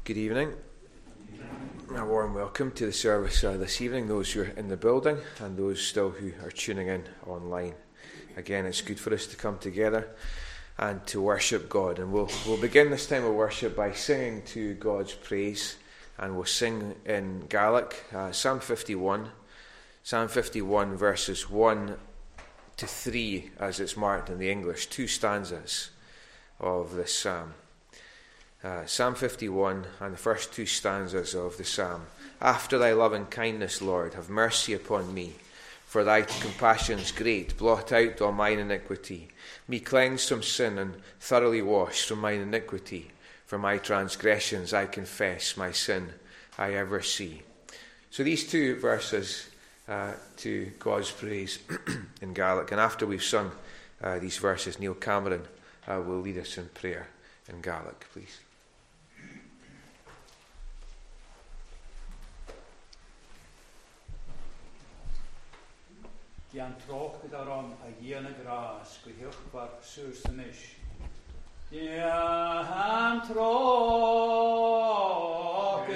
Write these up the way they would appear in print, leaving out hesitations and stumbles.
Good evening. A warm welcome to the service this evening, those who are in the building and those still who are tuning in online. Again, it's good for us to come together and to worship God. And we'll begin this time of worship by singing to God's praise. And we'll sing in Gaelic, Psalm 51. Psalm 51 verses 1 to 3 as it's marked in the English. 2 stanzas of this psalm. Psalm 51 and the first 2 stanzas of the psalm. After thy loving kindness, Lord, have mercy upon me. For thy compassion's great, blot out all mine iniquity. Me cleanse from sin and thoroughly wash from mine iniquity. For my transgressions I confess, my sin I ever see. So these 2 verses to God's praise in Gaelic. And after we've sung these verses, Neil Cameron will lead us in prayer in Gaelic, please. Jan troch daarom a jene gras, gehichtbar sursemisch. Jan troch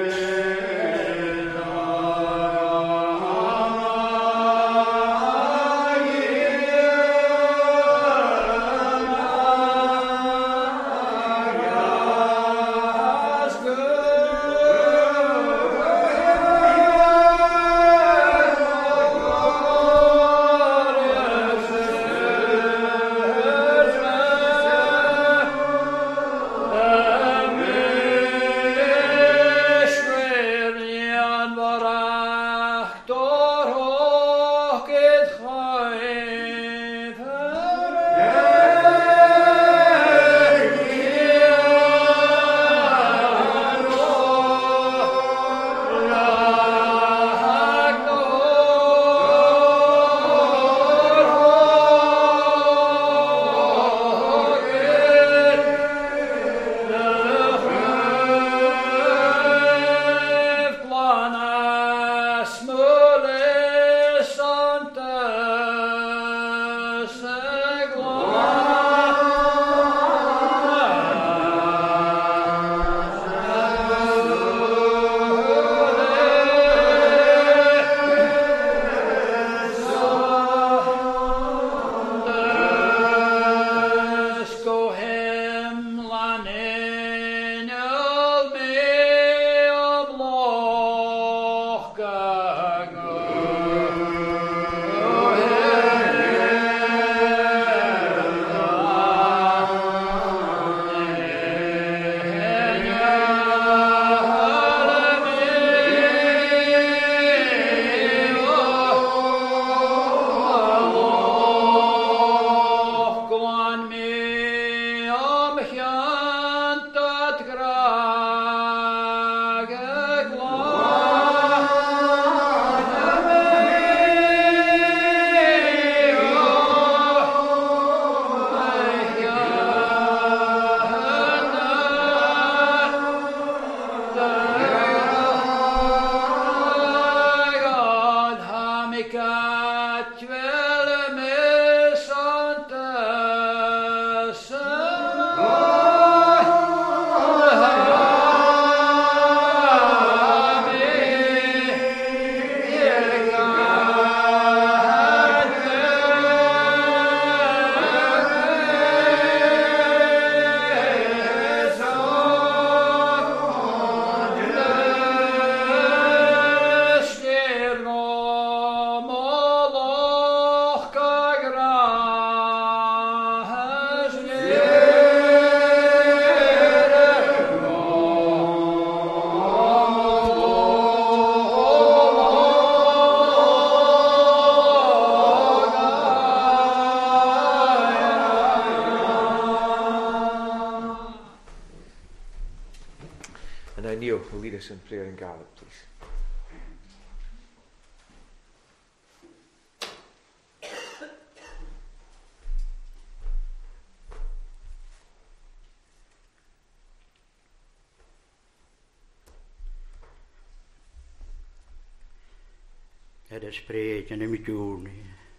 in prayer in Gaelic, please. Het is spreekt en met jou.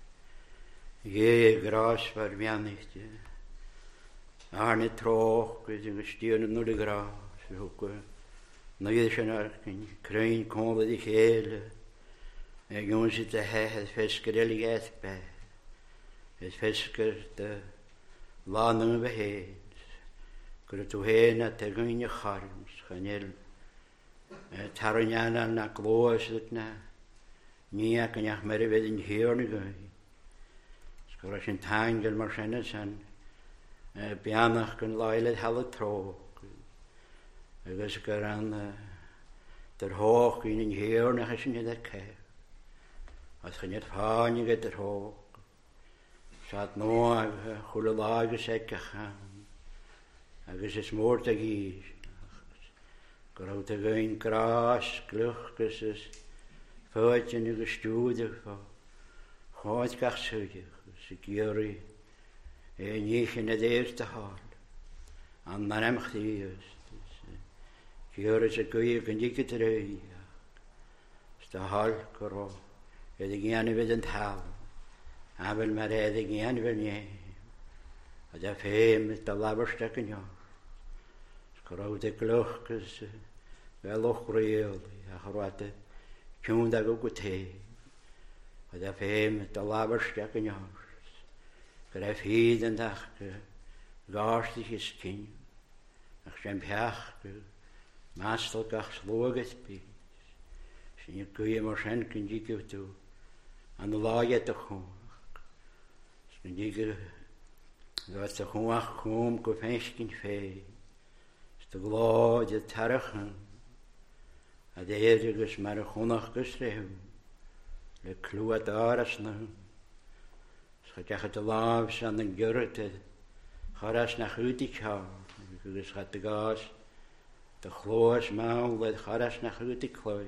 Je gras waar mij niet. Arne troch, we zijn gesteunen naar de gras. Nøye sin crain cóla di chéile, Jón si de het fisker illighet be, het fisker de lange beheens, gur tu hena te gunje charms, ganel, taranjana na gloas het na, nia kan jach mer ved in heerne gun. Skur as in tangel mar sennes an, bianach kan laile helle trog, agus gur an der hoog in heerne as in de ke. Als je niet van je er hoog, zat nooit goede lagen zeker gaan. Als je smoort te gies, grote geen kras, kluchtjes is, voetje nu gestuurd van, gaat kach zuidig, security, en niet in het eerste hart, aan naar hem geweest. Keuren ze kun je niet terug, is de hart korrel. Het is geen weer een taal, maar het is geen weer niet. Het is veel met de labberstekken, ja. Grote klokjes, wel nog reëel, ja, grote, tjoen dat ook het heet. Het is veel met de labberstekken, ja. Ik heb iedere dag garstig kind, ik heb pech, maastelkach sloges bij. Je kun je maar zijn, kun je toe. Aan de laag te gaan. Kun je dat ze gewoon komen, kun je geen vee. Is de laag je tergen. En de Heer is maar gewoon geschreven. De kloe daar is nu. Als je het laag aan de gurte, ga eens naar goed gaan. Dus gaat de gas, de gloos maal, ga eens naar goed klooi.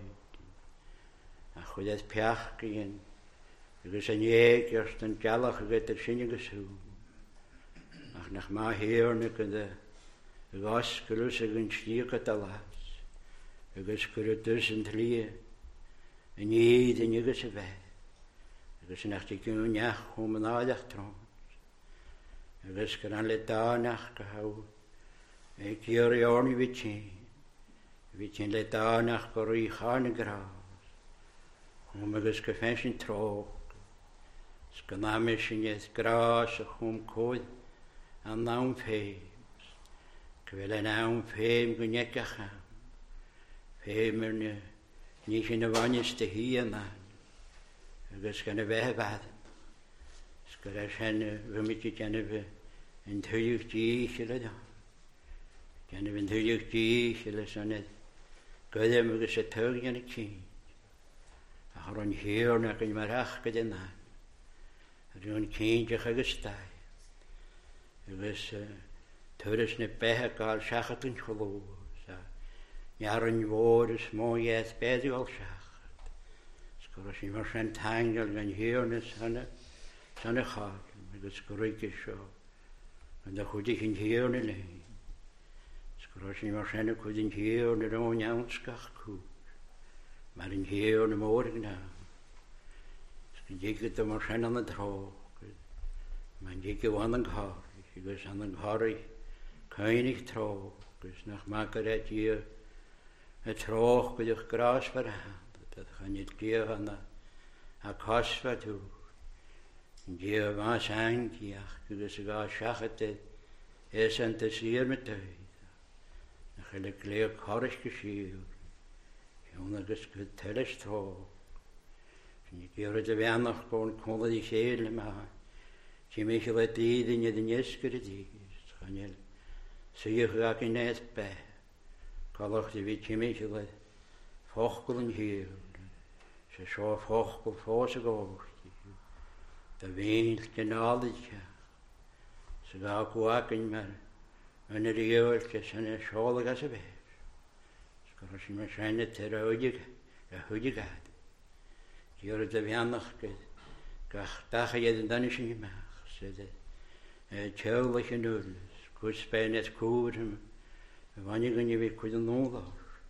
En goed het pjachken. Dus een jeek, eerst een jallig, gaat er zin gezoen. Ach, nach ma heerne, kan de gas gerustig een stieke te las. Dus kan het duizend lieën. En jeden je ze bij. Dus nach die kun je om een aardig trons. Dus kan aan het daanach gehouden. Ik hier jou niet witje. Witje in het daanach kan je gaan graag. Om ik eens gefenschen troog. Skanamisch in het gras om koud aan naam feems. Ik wil een naam feem gunjekke gaan. Feemer niet in de wanjes te hier aan. Ik is gaan wegwaden. Skras hen we met je kennen we in thuig diegelen dan. Kennen we in thuig diegelen zo net. Kunnen we eens het thuig in het kind. Ach, een heer naar een marachke de naam. Er een kindje gestaan. Er was thuis niet bijgekaal, zag het een geloof. Ja, een woord is mooi, het bij de al zag. Als je maar zijn tangel en heer is aan de gaat. Met het schrikke zo. En dan goed ik in heer niet leen. Als je maar zijn goed in heer niet aan jou schak goed. Maar in heer de morgen na. Ik het er maar zijn aan het droog. Maar ik heb aan een haar. Ik was aan een haar. Keinig droog. Dus nog maken dat je het droog bij het gras verhandelt. Dat ga niet keer aan de kast wat doen. En je was eindje. Dus ik ga zeggen dat is aan te zeer met tijd. Dan ga ik leer karig geschieden. Jongen, is het telestroog. En ik keer de weinig kon die schele maar. Je mij gelijk in je de jeskere die is. Gaan je zie je graag in het bij. Kalach de weet je mij gelijk vochelen hier. Ze zo vochel voor ze gehoord. De wind genadetje. Ze gaan kwaken maar. En de jeugdjes en de scholen gaan ze weg. Als je maar zijn het terug, hoe gaat. Je de weinig dag je dan is in je maag. Het tjouwelijke nulles, goed spijt het koeren, wanneer kun je weer kunnen nodig.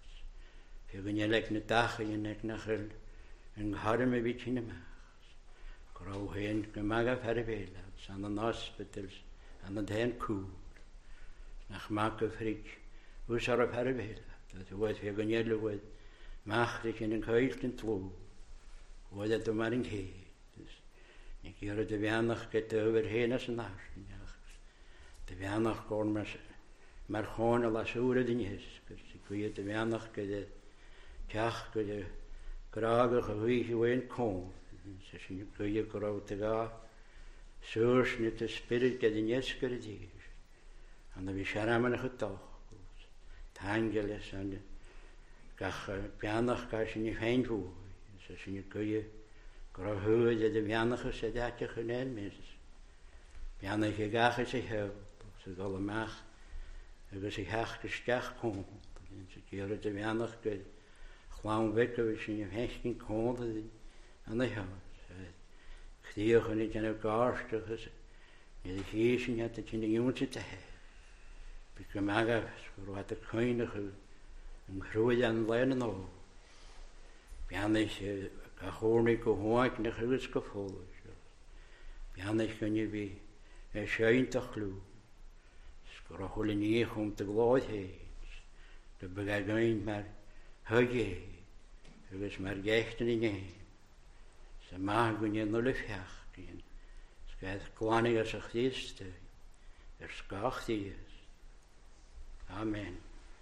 Je kun je lekker een dag en je nek naar een harde een beetje in de maag. Grauw heen, je mag af herwelen, aan de hospitals, aan de heen koer. Nach maken frik, hoe zou op herwelen. Dat wordt weer genedelijk wordt machtig in een geheugden tlo. Wordt het maar in geest. Dus ik hier de weinig get overheen als een naast. De weinig kon maar gewoon al als oren dinges. Dus ik weet de weinig get tjach get graag geweest ween kon. Dus je kun je groot te gaan. Zoals niet de spirit get in jes get die. En dan we schamen getocht. Angeles en de pianach kan je niet heen voeren. Dus je kun je graag horen de pianach zet dat je geneen mensen. Pianach je graag is zich helpen. Ze zullen maar zich haast gestart komen. En ze keren de pianach gewoon wekken als je niet heen komt en de huis. Gediegen niet in elkaar stukken. Je de geesten had dat je in de jongen te hebben. Ik heb maar wat de koning een groei aan leren over. Pianisch gewoon niet gehoord in de geluksgevoel. Pianisch kun je weer een schijn te gloeien. Schroeg wel niet om te gloeien. De begrijpt maar huigen. Het is maar gechten in je. Ze maken je nul vechten. Ze gaat koning als een geest. Er skacht is. Amen.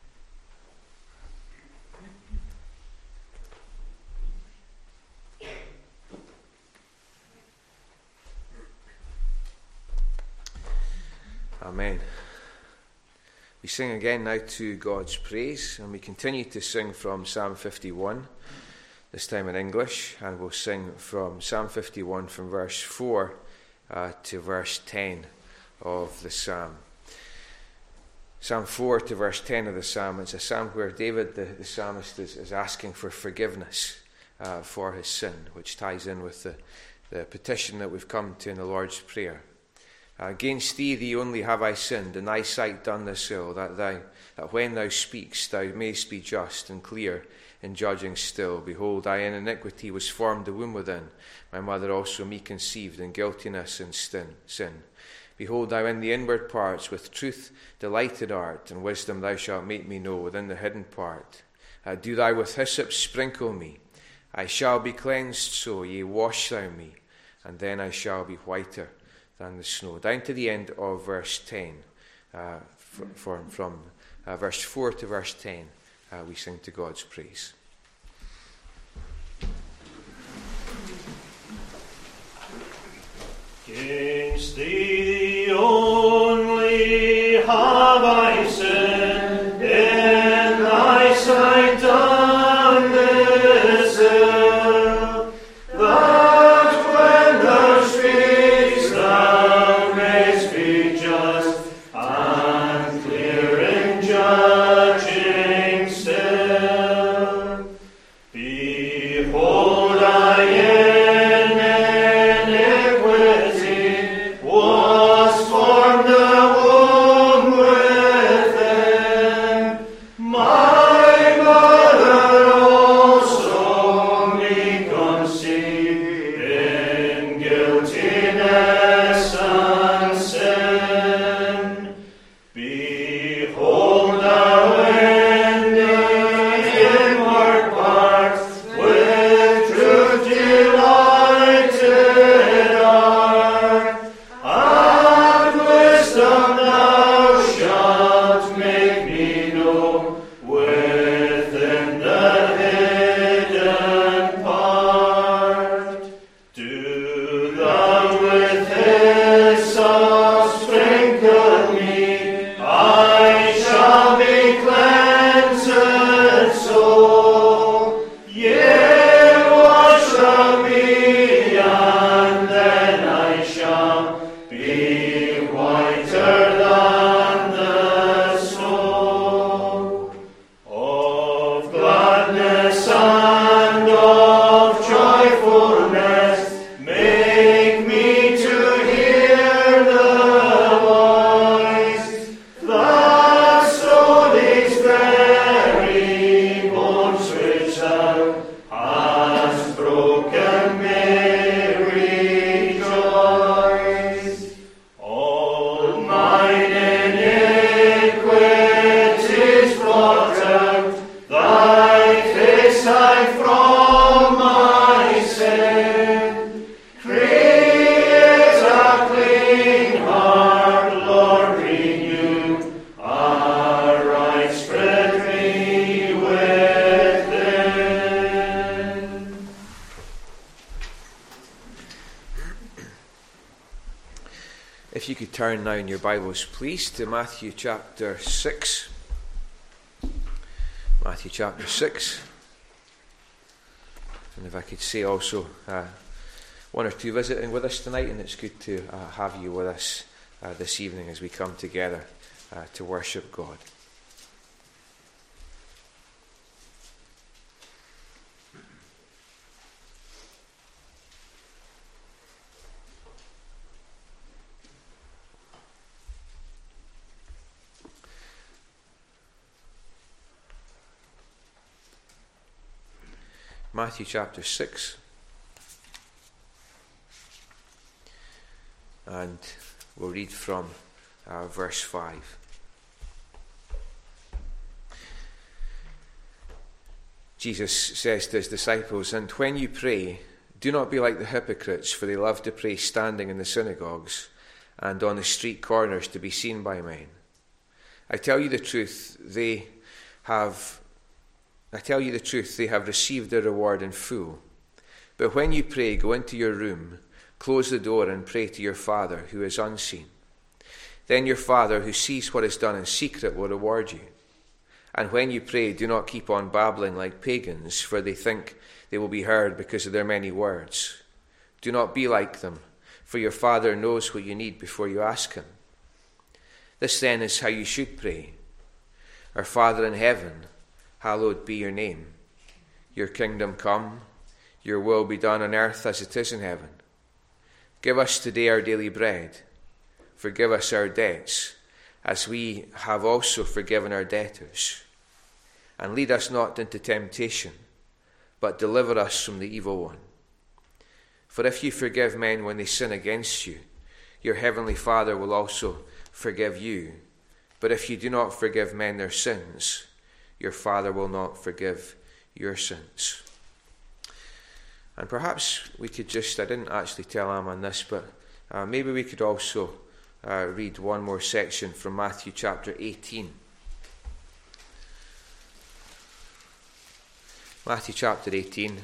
Amen. We sing again now to God's praise, and we continue to sing from Psalm 51, this time in English, and we'll sing from Psalm 51 from verse 4 to verse 10 of the Psalm. Psalm 4 to verse 10 of the Psalm, it's a psalm where David, the psalmist, is asking for forgiveness for his sin, which ties in with the petition that we've come to in the Lord's Prayer. Against thee only have I sinned, in thy sight done this ill, that when thou speakst, thou mayst be just and clear in judging still. Behold, I in iniquity was formed the womb within, my mother also me conceived in guiltiness and sin. Behold, thou in the inward parts with truth delighted art, and wisdom thou shalt make me know within the hidden part. Do thou with hyssop sprinkle me, I shall be cleansed so, yea, wash thou me, and then I shall be whiter than the snow. Down to the end of verse 10, from verse 4 to verse 10, we sing to God's praise. Against thee only have I sinned, in thy sight done this ill, that when thou speakst thou mayst be just and clear in judging still. Behold, I in iniquity was formed the womb with could turn now in your Bibles, please, to Matthew chapter 6. Matthew chapter 6. And if I could say also, one or two visiting with us tonight, and it's good to have you with us this evening as we come together to worship God. Matthew chapter 6, and we'll read from verse 5. Jesus says to his disciples, "And when you pray, do not be like the hypocrites, for they love to pray standing in the synagogues and on the street corners to be seen by men. I tell you the truth, they have received their reward in full. But when you pray, go into your room, close the door, and pray to your Father who is unseen. Then your Father who sees what is done in secret will reward you. And when you pray, do not keep on babbling like pagans, for they think they will be heard because of their many words. Do not be like them, for your Father knows what you need before you ask him. This then is how you should pray. Our Father in heaven, hallowed be your name. Your kingdom come, your will be done on earth as it is in heaven. Give us today our daily bread. Forgive us our debts, as we have also forgiven our debtors. And lead us not into temptation, but deliver us from the evil one. For if you forgive men when they sin against you, your heavenly Father will also forgive you. But if you do not forgive men their sins, your Father will not forgive your sins." And perhaps we could I didn't actually tell Aman this, but maybe we could also read one more section from Matthew chapter 18. Matthew chapter 18.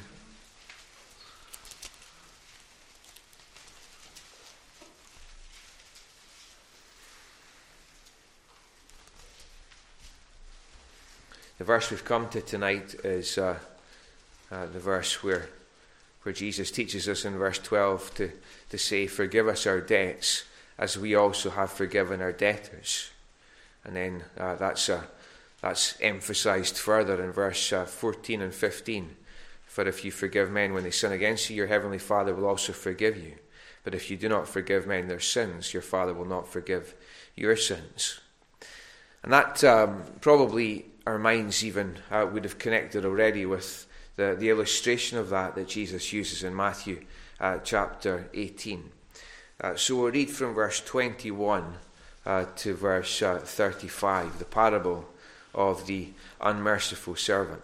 The verse we've come to tonight is the verse where Jesus teaches us in verse 12 to say, "Forgive us our debts, as we also have forgiven our debtors." And then that's emphasized further in verse 14 and 15. "For if you forgive men when they sin against you, your heavenly Father will also forgive you. But if you do not forgive men their sins, your Father will not forgive your sins." And that probably our minds even would have connected already with the illustration of that Jesus uses in Matthew chapter 18. So we'll read from verse 21 to verse 35, the parable of the unmerciful servant.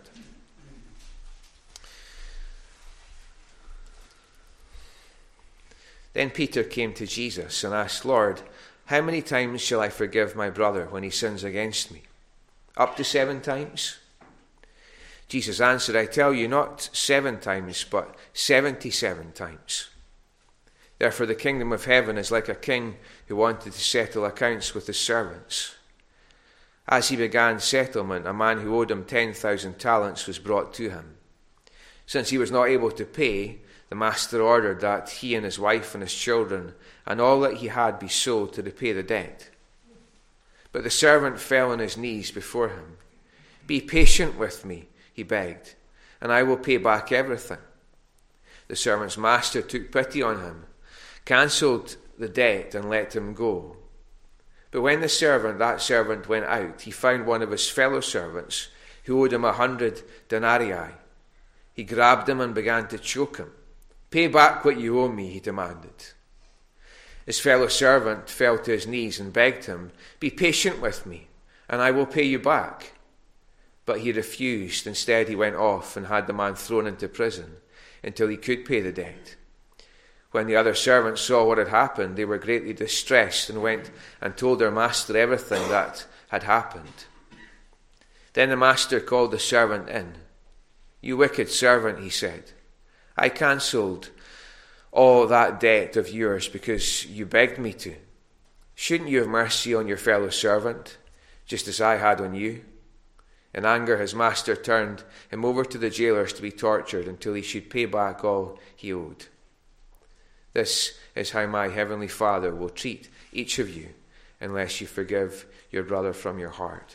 Then Peter came to Jesus and asked, "Lord, how many times shall I forgive my brother when he sins against me? Up to 7 times? Jesus answered, "I tell you, not 7 times, but 77 times. Therefore the kingdom of heaven is like a king who wanted to settle accounts with his servants. As he began settlement, a man who owed him 10,000 talents was brought to him. Since he was not able to pay, the master ordered that he and his wife and his children and all that he had be sold to repay the debt. But the servant fell on his knees before him. 'Be patient with me,' he begged, 'and I will pay back everything.' The servant's master took pity on him, cancelled the debt, and let him go. But when that servant went out, he found one of his fellow servants who owed him 100 denarii. He grabbed him and began to choke him. 'Pay back what you owe me,' he demanded. His fellow servant fell to his knees and begged him, 'Be patient with me, and I will pay you back.' But he refused. Instead, he went off and had the man thrown into prison until he could pay the debt. When the other servants saw what had happened, they were greatly distressed and went and told their master everything that had happened. Then the master called the servant in. 'You wicked servant,' he said, 'I cancelled all that debt of yours because you begged me to. Shouldn't you have mercy on your fellow servant, just as I had on you?' In anger, his master turned him over to the jailers to be tortured until he should pay back all he owed. This is how my heavenly Father will treat each of you unless you forgive your brother from your heart."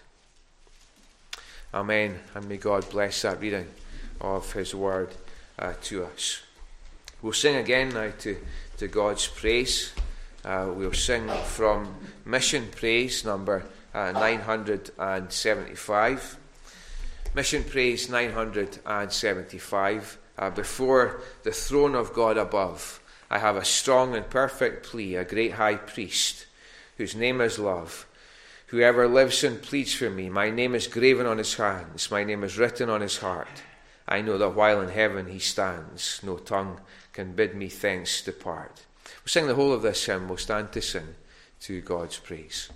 Amen. And may God bless that reading of his word to us. We'll sing again now to God's praise. We'll sing from Mission Praise number 975. Mission Praise 975. Before the throne of God above, I have a strong and perfect plea, a great high priest, whose name is love. Whoever lives and pleads for me, my name is graven on his hands, my name is written on his heart. I know that while in heaven he stands, no tongue can bid me thence depart. We'll sing the whole of this hymn. We'll stand to sing to God's praise.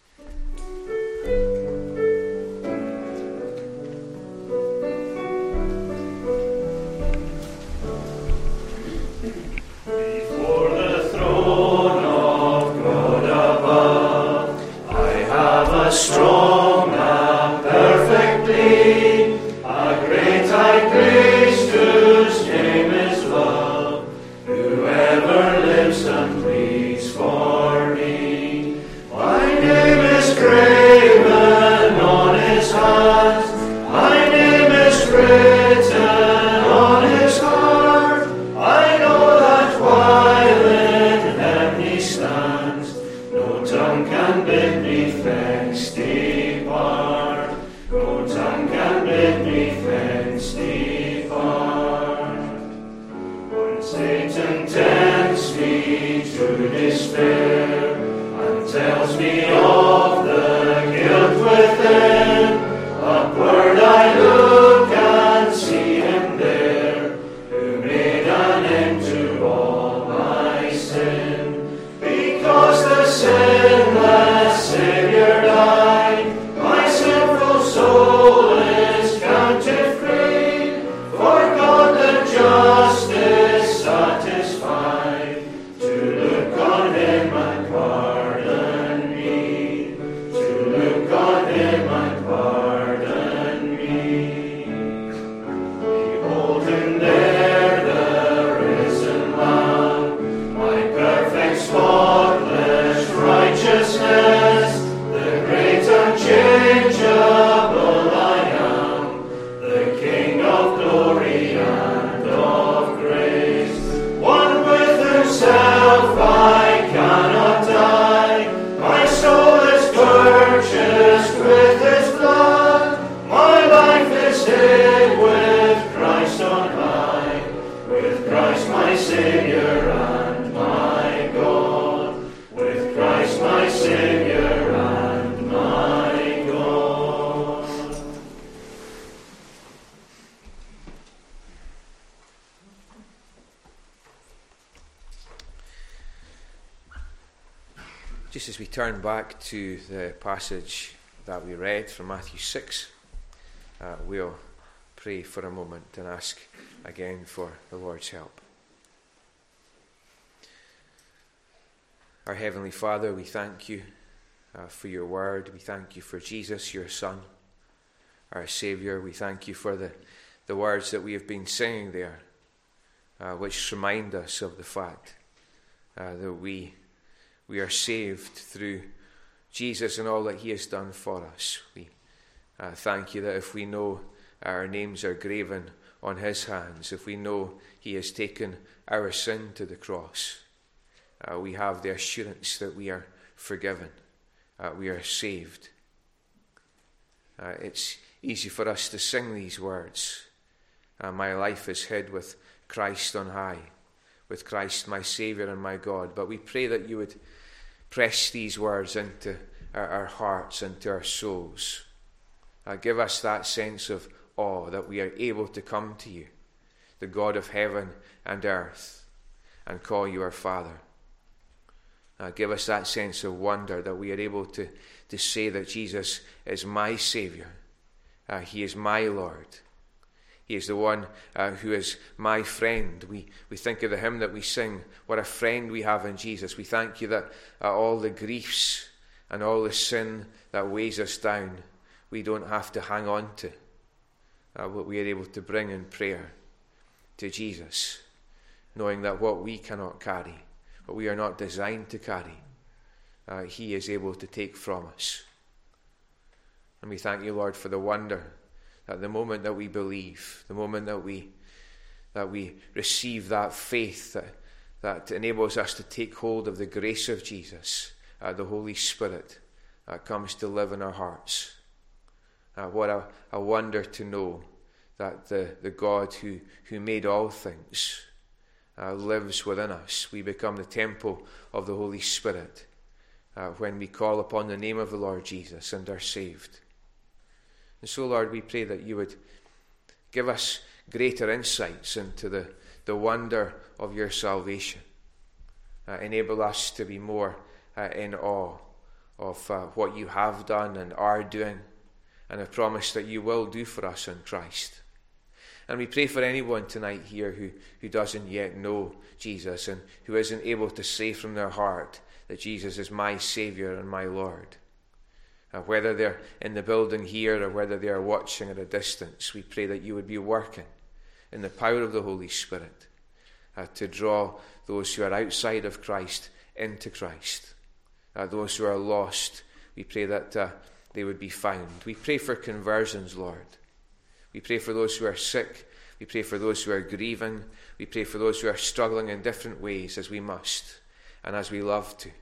Before the throne of God above, I have a strong and perfect plea, a great high priest whose name is love. Whoever lives and pleads for me, my name is graven on his hands, my name is written on his heart. I know that while in heaven he stands, no tongue can bid me thence depart. No tongue can bid me thence depart. When Satan tempts me to despair and tells me of the guilt within, upward I look and see him there, who made an end to all my sin. Because the sinless Saviour died, my sinful soul is counted free, for God the just is satisfied to look on him and pardon me, to look on him and pardon me. Behold him there, the risen Lamb, my perfect spotless righteousness, the great unchangeable I am, the King of glory and of grace, one with himself I cannot die. My soul is purchased with his blood, my life is hid with Christ on high, with Christ my Saviour and my God, with Christ my Saviour and my God. Just as we turn back to the passage that we read from Matthew 6, we'll pray for a moment and ask again for the Lord's help. Our Heavenly Father, we thank you for your word. We thank you for Jesus, your Son, our Saviour. We thank you for the words that we have been singing there, which remind us of the fact that we are saved through Jesus and all that he has done for us. We thank you that if we know our names are graven on his hands, if we know he has taken our sin to the cross, we have the assurance that we are forgiven, we are saved. It's easy for us to sing these words. My life is hid with Christ on high, with Christ my Saviour and my God. But we pray that you would press these words into our hearts, into our souls. Give us that sense of awe that we are able to come to you, the God of heaven and earth, and call you our Father. Give us that sense of wonder that we are able to say that Jesus is my Saviour. He is my Lord. He is the one who is my friend. We think of the hymn that we sing, what a friend we have in Jesus. We thank you that all the griefs and all the sin that weighs us down, we don't have to hang on to. What we are able to bring in prayer to Jesus, knowing that what we cannot carry, what we are not designed to carry, he is able to take from us. And we thank you, Lord, for the wonder that the moment that we believe, the moment that we receive that faith that enables us to take hold of the grace of Jesus, the Holy Spirit comes to live in our hearts. What a wonder to know that the God who made all things lives within us. We become the temple of the Holy Spirit when we call upon the name of the Lord Jesus and are saved. And so, Lord, we pray that you would give us greater insights into the wonder of your salvation. Enable us to be more in awe of what you have done and are doing, and a promise that you will do for us in Christ. And we pray for anyone tonight here who doesn't yet know Jesus and who isn't able to say from their heart that Jesus is my Saviour and my Lord. Whether they're in the building here or whether they are watching at a distance, we pray that you would be working in the power of the Holy Spirit to draw those who are outside of Christ into Christ. Those who are lost, we pray that they would be found. We pray for conversions, Lord. We pray for those who are sick. We pray for those who are grieving. We pray for those who are struggling in different ways, as we must and as we love to.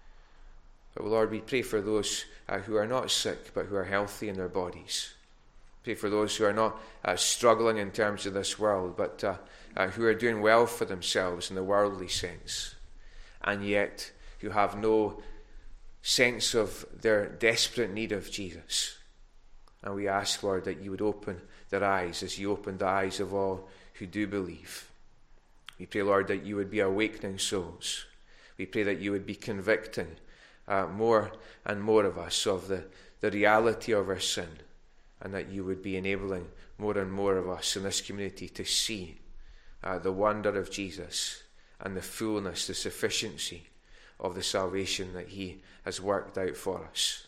But Lord, we pray for those who are not sick but who are healthy in their bodies. Pray for those who are not struggling in terms of this world, but who are doing well for themselves in the worldly sense, and yet who have no sense of their desperate need of Jesus. And we ask, Lord, that you would open their eyes as you opened the eyes of all who do believe. We pray, Lord, that you would be awakening souls. We pray that you would be convicting more and more of us of the reality of our sin, and that you would be enabling more and more of us in this community to see the wonder of Jesus and the fullness, the sufficiency of the salvation that he has worked out for us.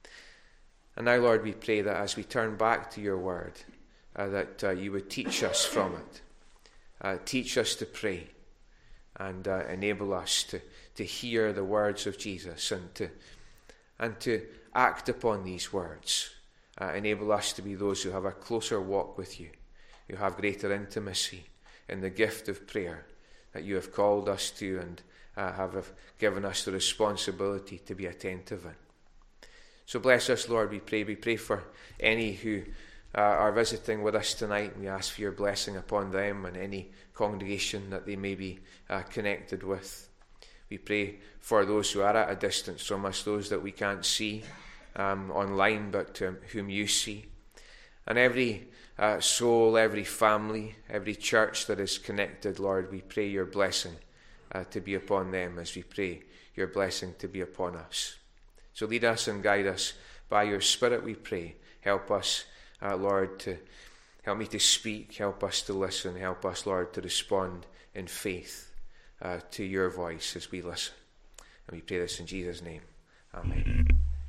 And now, Lord, we pray that as we turn back to your word, that you would teach us from it. Teach us to pray and enable us to hear the words of Jesus and to act upon these words. Enable us to be those who have a closer walk with you, who have greater intimacy in the gift of prayer that you have called us to and have given us the responsibility to be attentive in. So bless us, Lord, we pray. We pray for any who are visiting with us tonight. We ask for your blessing upon them and any congregation that they may be connected with. We pray for those who are at a distance from us, those that we can't see online, but whom you see. And every soul, every family, every church that is connected, Lord, we pray your blessing to be upon them as we pray your blessing to be upon us. So lead us and guide us by your Spirit, we pray. Help us, Lord, help me to speak, help us to listen, help us, Lord, to respond in faith to your voice as we listen. And we pray this in Jesus' name. Amen.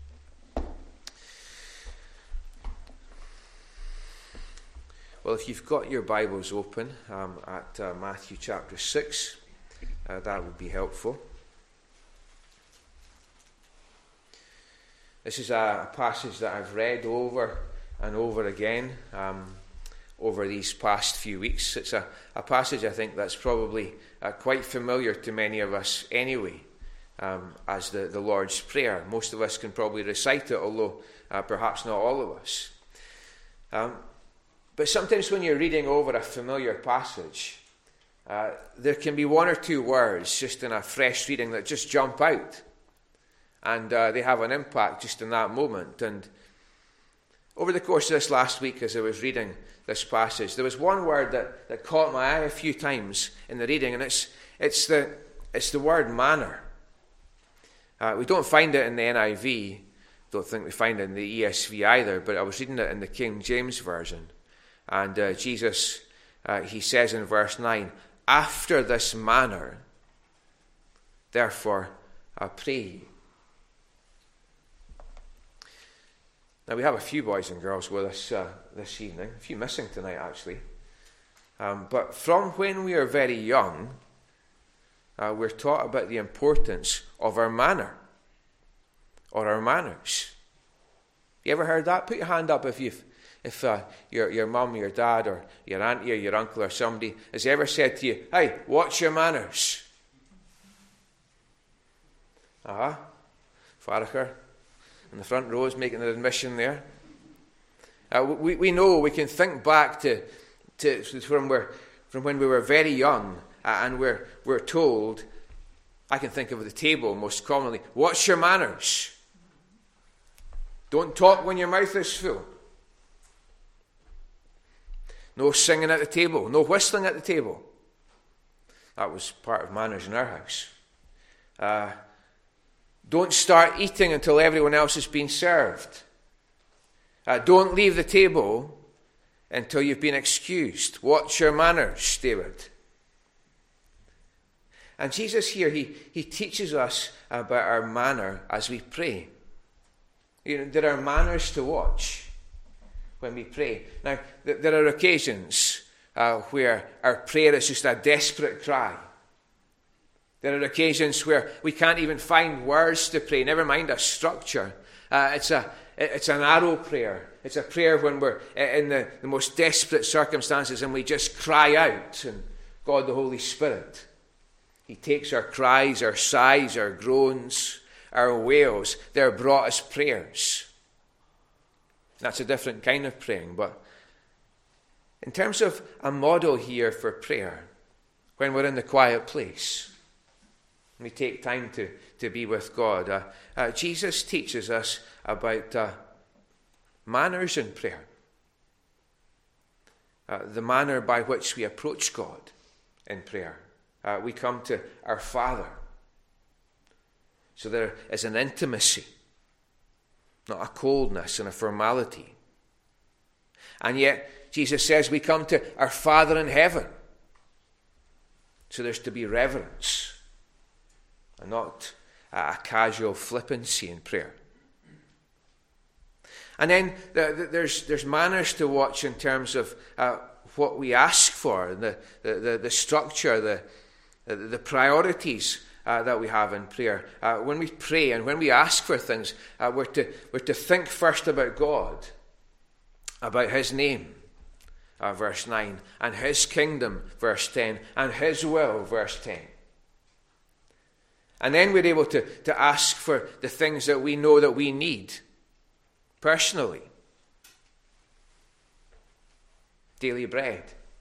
Well, if you've got your Bibles open at Matthew chapter 6, that would be helpful. This is a passage that I've read over and over again over these past few weeks. It's a passage I think that's probably quite familiar to many of us anyway, as the Lord's Prayer. Most of us can probably recite it, although perhaps not all of us. But sometimes when you're reading over a familiar passage, there can be one or two words just in a fresh reading that just jump out. And they have an impact just in that moment. And over the course of this last week, as I was reading this passage, there was one word that caught my eye a few times in the reading, and it's the word manner. We don't find it in the NIV. Don't think we find it in the ESV either. But I was reading it in the King James Version, And Jesus, he says in verse 9, after this manner, therefore, pray ye. Now, we have a few boys and girls with us this evening, a few missing tonight, actually. But from when we are very young, we're taught about the importance of our manner, or our manners. You ever heard that? Put your hand up if your mum, your dad, or your auntie, or your uncle, or somebody has ever said to you, hey, watch your manners. Farracher in the front row is making an admission there. We know, we can think back to from when we were very young, and we're told, I can think of the table most commonly, watch your manners. Don't talk when your mouth is full. No singing at the table, no whistling at the table. That was part of manners in our house. Don't start eating until everyone else has been served. Don't leave the table until you've been excused. Watch your manners, David. And Jesus here, he teaches us about our manner as we pray. You know, there are manners to watch when we pray. Now, there are occasions where our prayer is just a desperate cry. There are occasions where we can't even find words to pray, never mind a structure. It's an arrow prayer. It's a prayer when we're in the most desperate circumstances and we just cry out, and God the Holy Spirit, he takes our cries, our sighs, our groans, our wails. They're brought as prayers. That's a different kind of praying. But in terms of a model here for prayer, when we're in the quiet place, we take time to be with God, Jesus teaches us about manners in prayer. The manner by which we approach God in prayer. We come to our Father. So there is an intimacy, not a coldness and a formality. And yet, Jesus says we come to our Father in heaven. So there's to be reverence, and not a casual flippancy in prayer. And then there's manners to watch in terms of what we ask for, the structure, the priorities that we have in prayer. When we pray and when we ask for things, we're to think first about God, about his name, verse 9, and his kingdom, verse 10, and his will, verse 10. And then we're able to ask for the things that we know that we need personally. Daily bread.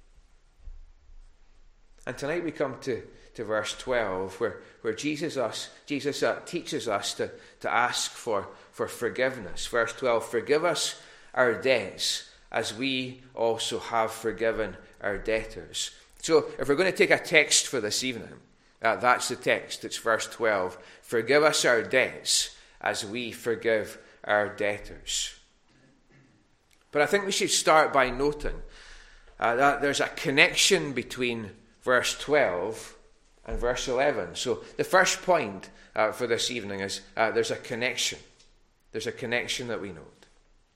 And tonight we come to verse 12, where Jesus teaches us to ask for forgiveness. Verse 12, forgive us our debts as we also have forgiven our debtors. So if we're going to take a text for this evening, that's the text. It's verse 12. Forgive us our debts as we forgive our debtors. But I think we should start by noting that there's a connection between verse 12 and verse 11. So the first point for this evening is there's a connection. There's a connection that we note.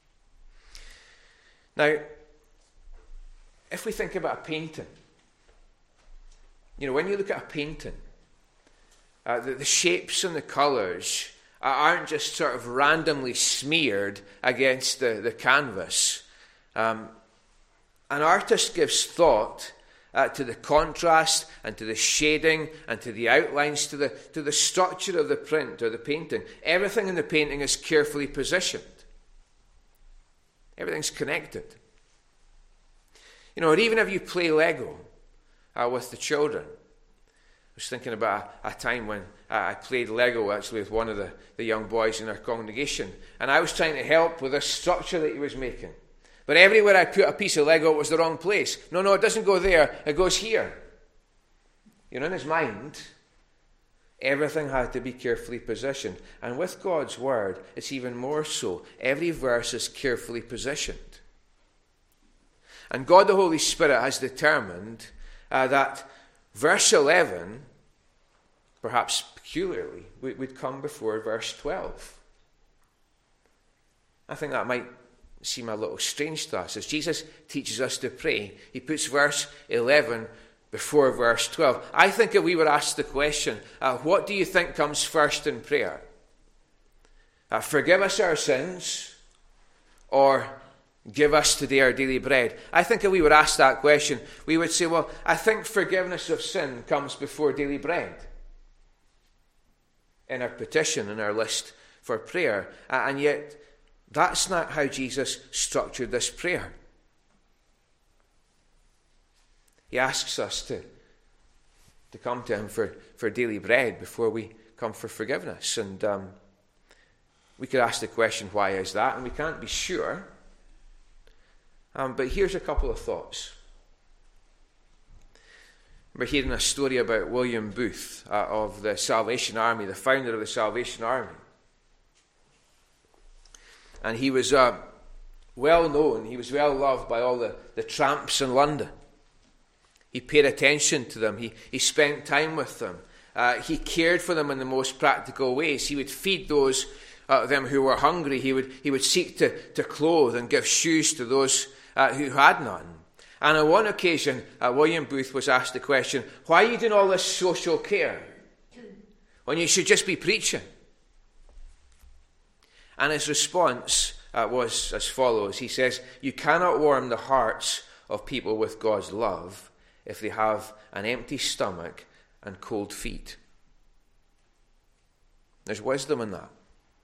Now, if we think about a painting, you know, when you look at a painting, the shapes and the colours aren't just sort of randomly smeared against the canvas. An artist gives thought to the contrast and to the shading and to the outlines, to the structure of the print or the painting. Everything in the painting is carefully positioned. Everything's connected. You know, or even if you play Lego with the children. I was thinking about a time when I played Lego actually with one of the young boys in our congregation, and I was trying to help with a structure that he was making. But everywhere I put a piece of Lego, it was the wrong place. No, it doesn't go there, it goes here. You know, in his mind, everything had to be carefully positioned. And with God's word, it's even more so. Every verse is carefully positioned. And God the Holy Spirit has determined that verse 11, perhaps peculiarly, would come before verse 12. I think that might seem a little strange to us. As Jesus teaches us to pray, he puts verse 11 before verse 12. I think if we were asked the question, what do you think comes first in prayer? Forgive us our sins, or give us today our daily bread? I think if we were asked that question, we would say, well, I think forgiveness of sin comes before daily bread in our petition, in our list for prayer. And yet, that's not how Jesus structured this prayer. He asks us to come to him for daily bread before we come for forgiveness. And we could ask the question, why is that? And we can't be sure. But here's a couple of thoughts. We're hearing a story about William Booth of the Salvation Army, the founder of the Salvation Army. And he was well known, he was well loved by all the tramps in London. He paid attention to them, he spent time with them. He cared for them in the most practical ways. He would feed those them who were hungry. He would seek to clothe and give shoes to those who had none. And on one occasion, William Booth was asked the question, why are you doing all this social care when you should just be preaching? And his response was as follows. He says, you cannot warm the hearts of people with God's love if they have an empty stomach and cold feet. There's wisdom in that.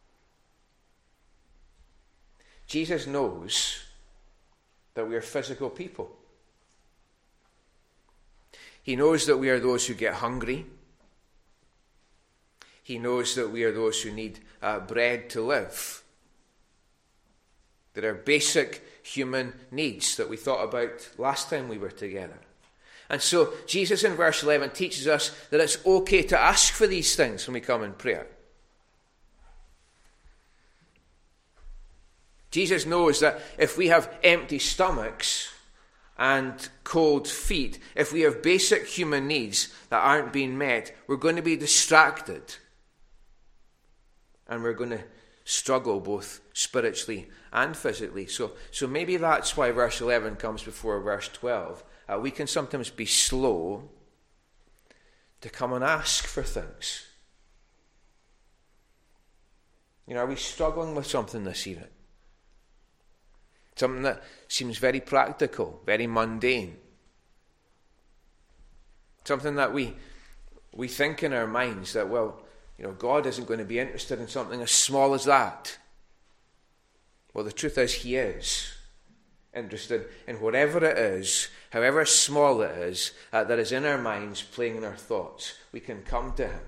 Jesus knows that we are physical people. He knows that we are those who get hungry. He knows that we are those who need bread to live. There are basic human needs that we thought about last time we were together. And so Jesus in verse 11 teaches us that it's okay to ask for these things when we come in prayer. Jesus knows that if we have empty stomachs and cold feet, if we have basic human needs that aren't being met, we're going to be distracted. And we're going to struggle both spiritually and physically. So maybe that's why verse 11 comes before verse 12. We can sometimes be slow to come and ask for things. Are we struggling with something this evening? Something that seems very practical, very mundane. Something that we think in our minds that, God isn't going to be interested in something as small as that. Well, the truth is, he is interested in whatever it is, however small it is, that is in our minds, playing in our thoughts. We can come to him.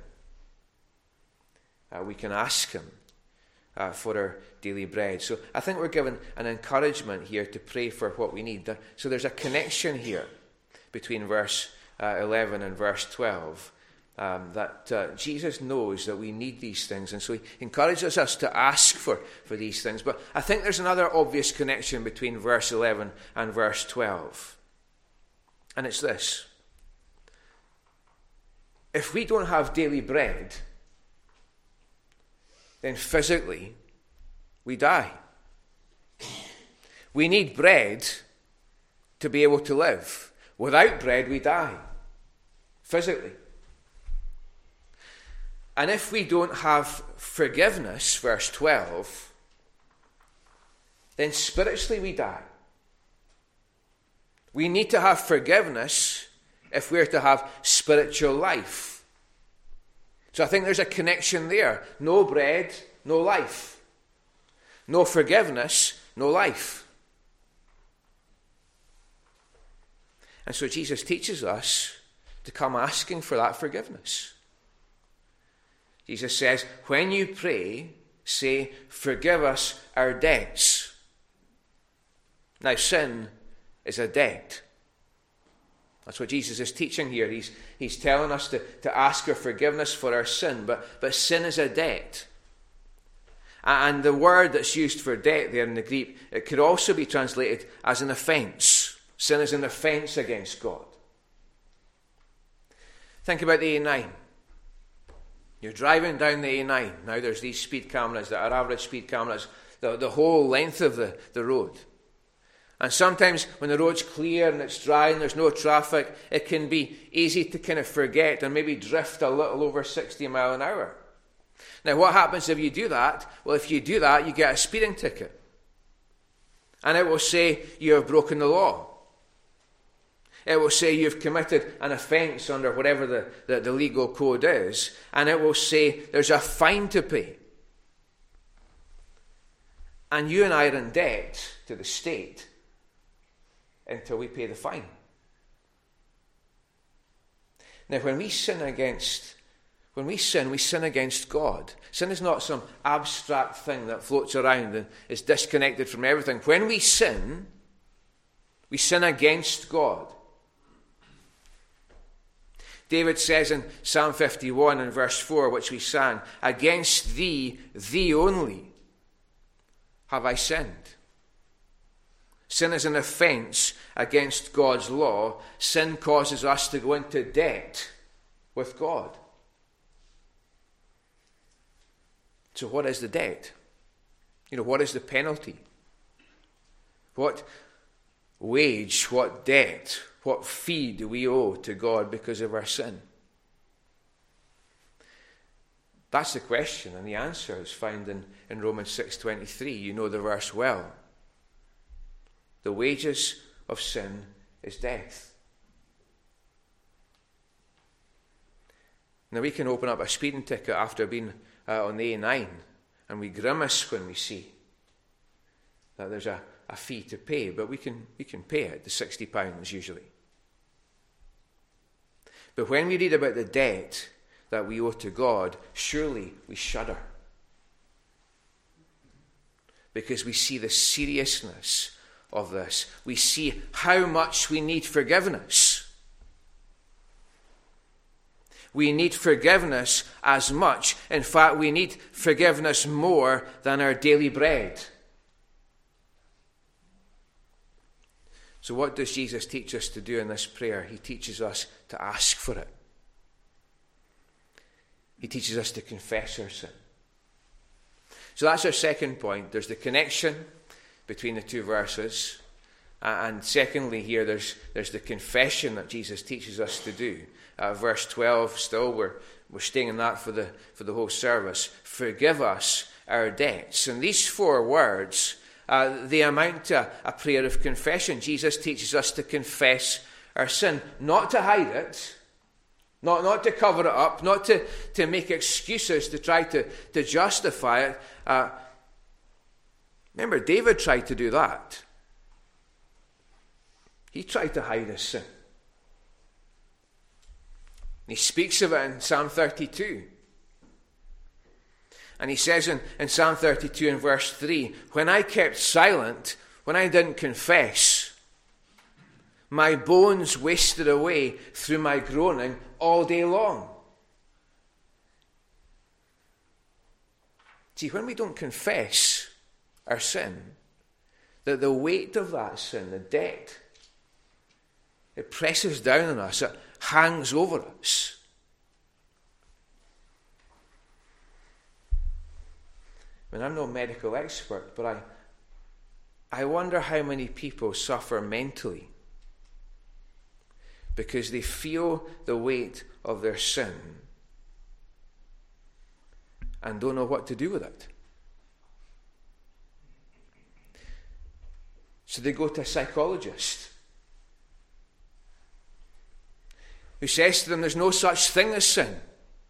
We can ask him for our daily bread. So I think we're given an encouragement here to pray for what we need. So there's a connection here between verse 11 and verse 12. That Jesus knows that we need these things, and so he encourages us to ask for these things. But I think there's another obvious connection between verse 11 and verse 12. And it's this. If we don't have daily bread, then physically we die. We need bread to be able to live. Without bread, we die. Physically. And if we don't have forgiveness, verse 12, then spiritually we die. We need to have forgiveness if we're to have spiritual life. So I think there's a connection there. No bread, no life. No forgiveness, no life. And so Jesus teaches us to come asking for that forgiveness. Jesus says, when you pray, say, forgive us our debts. Now, sin is a debt. That's what Jesus is teaching here. He's telling us to ask for forgiveness for our sin, but sin is a debt. And the word that's used for debt there in the Greek, it could also be translated as an offence. Sin is an offence against God. Think about the A9. You're driving down the A9. Now there's these speed cameras that are average speed cameras, the whole length of the road. And sometimes when the road's clear and it's dry and there's no traffic, it can be easy to kind of forget and maybe drift a little over 60 mile an hour. Now what happens if you do that? Well, if you do that, you get a speeding ticket. And it will say you have broken the law. It will say you've committed an offence under whatever the legal code is. And it will say there's a fine to pay. And you and I are in debt to the state until we pay the fine. Now, when we sin, we sin against God. Sin is not some abstract thing that floats around and is disconnected from everything. When we sin against God. David says in Psalm 51 and verse 4, which we sang, "Against thee, thee only, have I sinned." Sin is an offence against God's law. Sin causes us to go into debt with God. So what is the debt? What is the penalty? What wage, what debt, what fee do we owe to God because of our sin? That's the question, and the answer is found in Romans 6:23. You know the verse well. The wages of sin is death. Now we can open up a speeding ticket after being on the A9, and we grimace when we see that there's a fee to pay, but we can pay it, the £60 usually. But when we read about the debt that we owe to God, surely we shudder. Because we see the seriousness of this. We see how much we need forgiveness. We need forgiveness as much. In fact, we need forgiveness more than our daily bread. So what does Jesus teach us to do in this prayer? He teaches us to ask for it. He teaches us to confess our sin. So that's our second point. There's the connection between the two verses. And secondly here, there's the confession that Jesus teaches us to do. Verse 12, still, we're staying in that for the whole service. Forgive us our debts. And these four words, they amount to a prayer of confession. Jesus teaches us to confess our sin, not to hide it, not to cover it up, not to make excuses to try to justify it. Remember, David tried to do that. He tried to hide his sin. And he speaks of it in Psalm 32. And he says in Psalm 32 in verse 3, "When I kept silent, when I didn't confess, my bones wasted away through my groaning all day long." See, when we don't confess our sin, that the weight of that sin, the debt, it presses down on us, it hangs over us. I mean, I'm no medical expert, but I wonder how many people suffer mentally because they feel the weight of their sin and don't know what to do with it. So they go to a psychologist who says to them, there's no such thing as sin.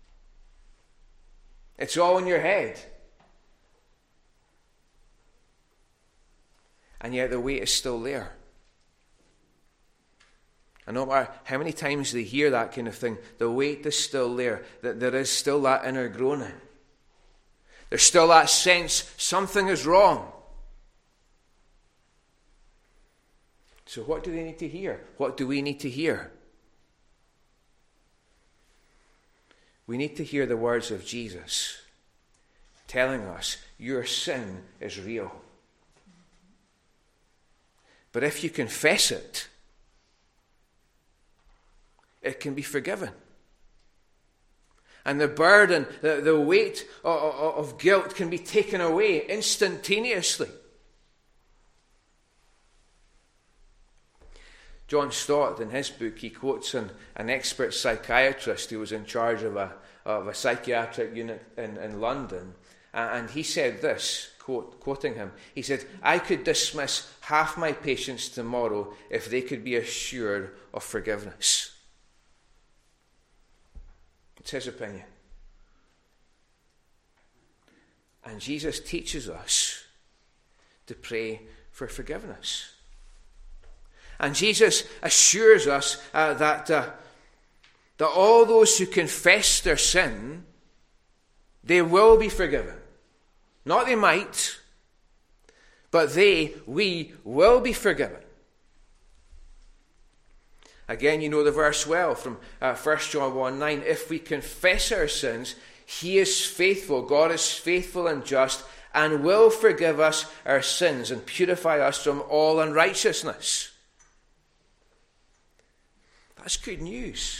It's all in your head. And yet the weight is still there. And no matter how many times they hear that kind of thing, the weight is still there. That there is still that inner groaning. There's still that sense something is wrong. So what do they need to hear? What do we need to hear? We need to hear the words of Jesus telling us your sin is real. But if you confess it, it can be forgiven. And the burden, the weight of guilt can be taken away instantaneously. John Stott, in his book, he quotes an expert psychiatrist who was in charge of a psychiatric unit in London. And he said this, quoting him, he said, "I could dismiss half my patients tomorrow if they could be assured of forgiveness." It's his opinion. And Jesus teaches us to pray for forgiveness. And Jesus assures us that all those who confess their sin, they will be forgiven. Not they might, but we will be forgiven. Again, you know the verse well from 1 John 1:9. If we confess our sins, he is faithful. God is faithful and just and will forgive us our sins and purify us from all unrighteousness. That's good news.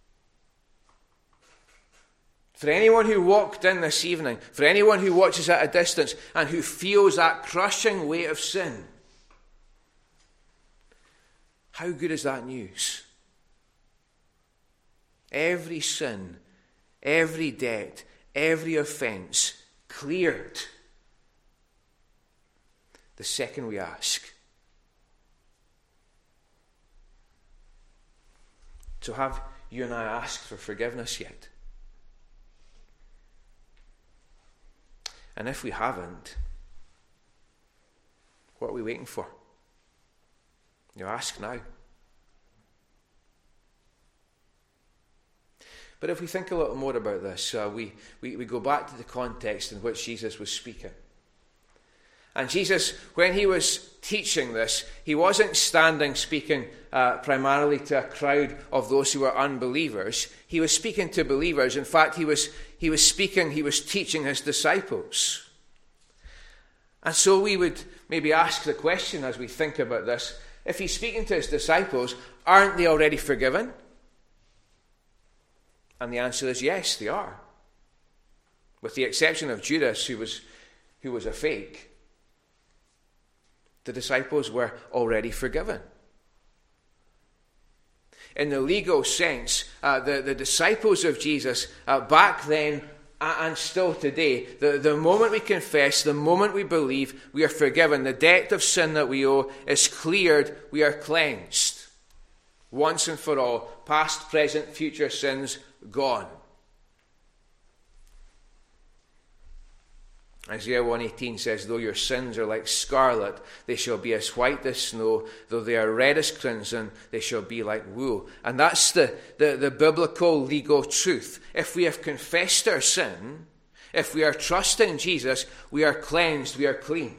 For anyone who walked in this evening, for anyone who watches at a distance and who feels that crushing weight of sin, how good is that news? Every sin, every debt, every offence cleared the second we ask. So have you and I asked for forgiveness yet? And if we haven't, what are we waiting for? You ask now. But if we think a little more about this, we go back to the context in which Jesus was speaking. And Jesus, when he was teaching this, he wasn't standing speaking primarily to a crowd of those who were unbelievers. He was speaking to believers. In fact, he was teaching his disciples. And so we would maybe ask the question as we think about this, if he's speaking to his disciples, aren't they already forgiven? And the answer is yes, they are. With the exception of Judas, who was a fake. The disciples were already forgiven. In the legal sense, the disciples of Jesus back then and still today, the moment we confess, the moment we believe, we are forgiven. The debt of sin that we owe is cleared. We are cleansed. Once and for all, past, present, future sins gone. Isaiah 1:18 says, though your sins are like scarlet, they shall be as white as snow. Though they are red as crimson, they shall be like wool. And that's the biblical legal truth. If we have confessed our sin, if we are trusting Jesus, we are cleansed, we are clean.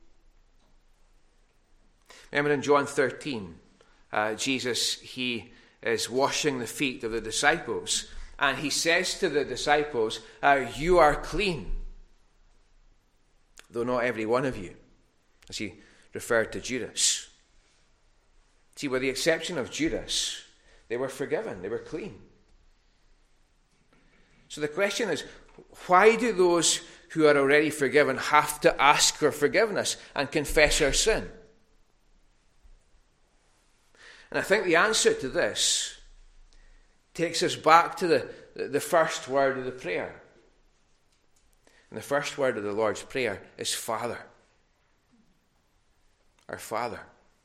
Remember in John 13, Jesus, he is washing the feet of the disciples. And he says to the disciples, you are clean. Though not every one of you, as he referred to Judas. See, with the exception of Judas, they were forgiven, they were clean. So the question is, why do those who are already forgiven have to ask for forgiveness and confess our sin? And I think the answer to this takes us back to the first word of the prayer. And the first word of the Lord's Prayer is Father. Our Father.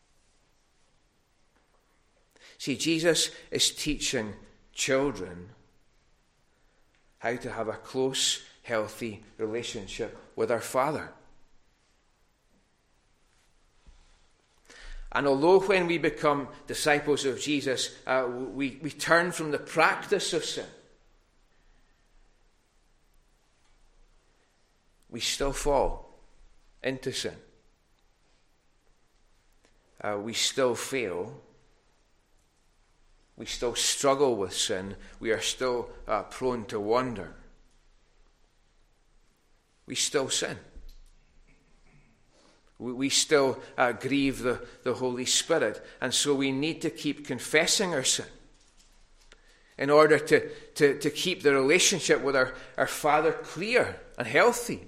See, Jesus is teaching children how to have a close, healthy relationship with our Father. And although when we become disciples of Jesus, we turn from the practice of sin, we still fall into sin. We still fail. We still struggle with sin. We are still prone to wander. We still sin. We still grieve the Holy Spirit. And so we need to keep confessing our sin in order to keep the relationship with our Father clear and healthy.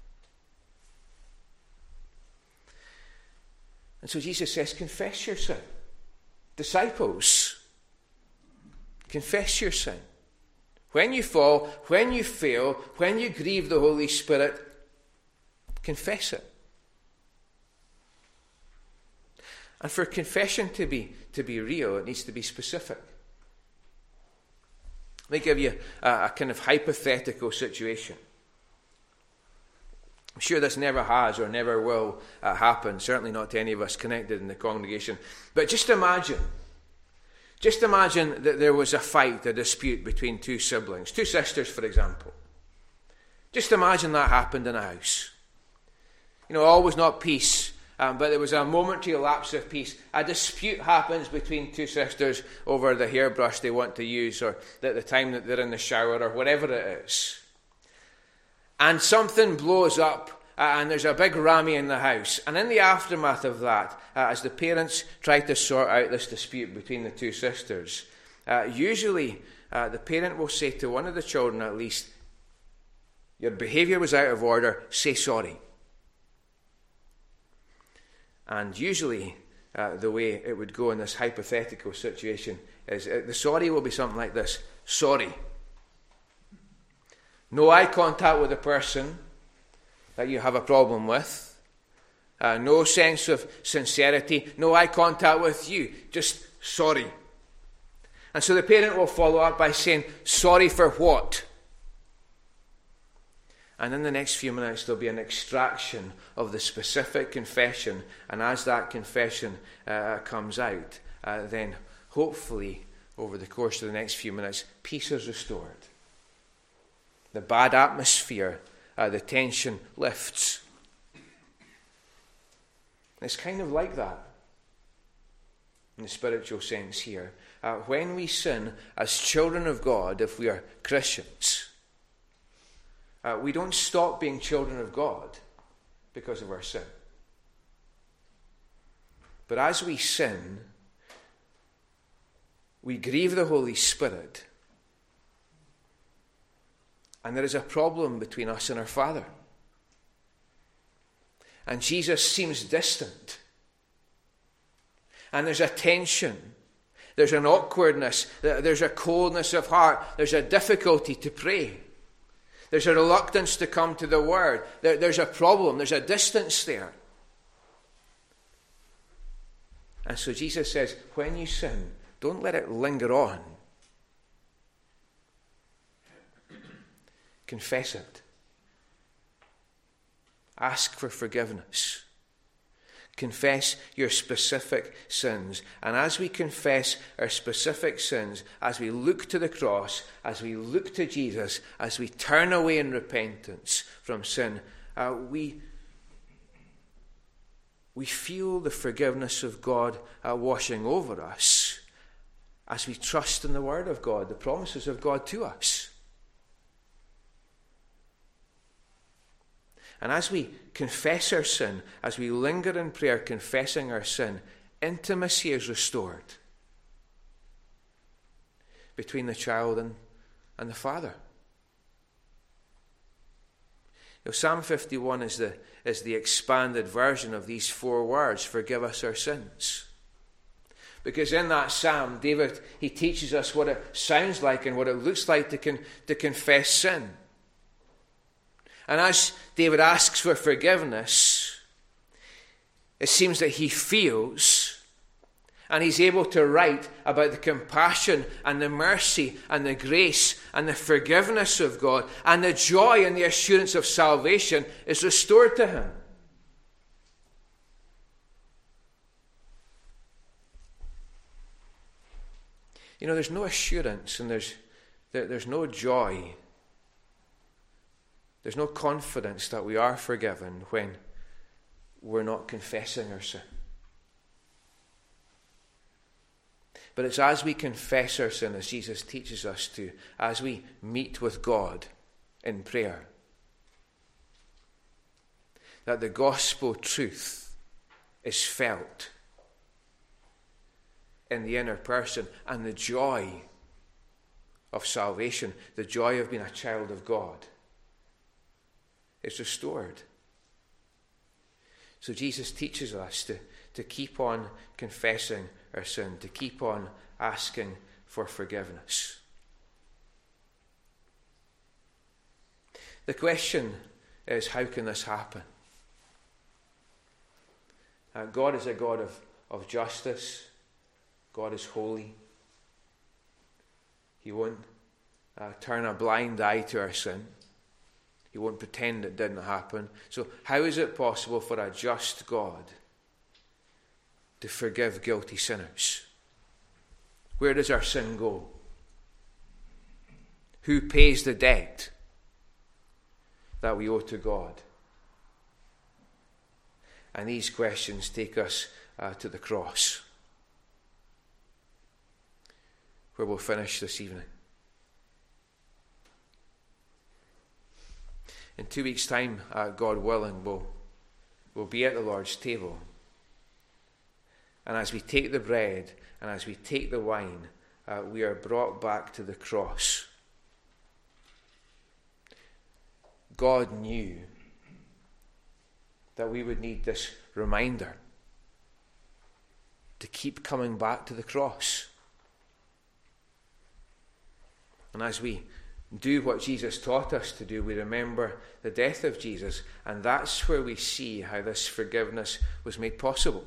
And so Jesus says, confess your sin. Disciples, confess your sin. When you fall, when you fail, when you grieve the Holy Spirit, confess it. And for confession to be real, it needs to be specific. Let me give you a kind of hypothetical situation. I'm sure this never has or never will happen, certainly not to any of us connected in the congregation. But just imagine that there was a fight, a dispute between two siblings, two sisters, for example. Just imagine that happened in a house. Always not peace, but there was a momentary lapse of peace. A dispute happens between two sisters over the hairbrush they want to use, or the time that they're in the shower, or whatever it is. And something blows up, and there's a big rammy in the house. And in the aftermath of that, as the parents try to sort out this dispute between the two sisters, usually the parent will say to one of the children at least, your behaviour was out of order, say sorry. And usually the way it would go in this hypothetical situation is the sorry will be something like this: sorry. No eye contact with the person that you have a problem with. No sense of sincerity. No eye contact with you. Just sorry. And so the parent will follow up by saying, sorry for what? And in the next few minutes there'll be an extraction of the specific confession. And as that confession comes out, then hopefully over the course of the next few minutes, peace is restored. The bad atmosphere, the tension lifts. It's kind of like that in the spiritual sense here. When we sin as children of God, if we are Christians, we don't stop being children of God because of our sin. But as we sin, we grieve the Holy Spirit. And there is a problem between us and our Father. And Jesus seems distant. And there's a tension. There's an awkwardness. There's a coldness of heart. There's a difficulty to pray. There's a reluctance to come to the Word. There's a problem. There's a distance there. And so Jesus says, when you sin, don't let it linger on. Confess it. Ask for forgiveness. Confess your specific sins. And as we confess our specific sins, as we look to the cross, as we look to Jesus, as we turn away in repentance from sin, we feel the forgiveness of God washing over us as we trust in the Word of God, the promises of God to us. And as we confess our sin, as we linger in prayer confessing our sin, intimacy is restored between the child and the Father. Psalm 51 is the expanded version of these 4 words, forgive us our sins. Because in that psalm, David, he teaches us what it sounds like and what it looks like to confess sin. And as David asks for forgiveness, it seems that he feels, and he's able to write about the compassion and the mercy and the grace and the forgiveness of God, and the joy and the assurance of salvation is restored to him. There's no assurance and there's no joy. There's no confidence that we are forgiven when we're not confessing our sin. But it's as we confess our sin, as Jesus teaches us to, as we meet with God in prayer, that the gospel truth is felt in the inner person, and the joy of salvation, the joy of being a child of God, is restored. So Jesus teaches us to keep on confessing our sin, to keep on asking for forgiveness. The question is, how can this happen? God is a God of justice. God is holy. He won't turn a blind eye to our sin. He won't pretend it didn't happen. So how is it possible for a just God to forgive guilty sinners? Where does our sin go? Who pays the debt that we owe to God? And these questions take us to the cross, where we'll finish this evening. In 2 weeks' time, God willing, we'll be at the Lord's table. And as we take the bread and as we take the wine, we are brought back to the cross. God knew that we would need this reminder to keep coming back to the cross. And as we do what Jesus taught us to do, we remember the death of Jesus, and that's where we see how this forgiveness was made possible.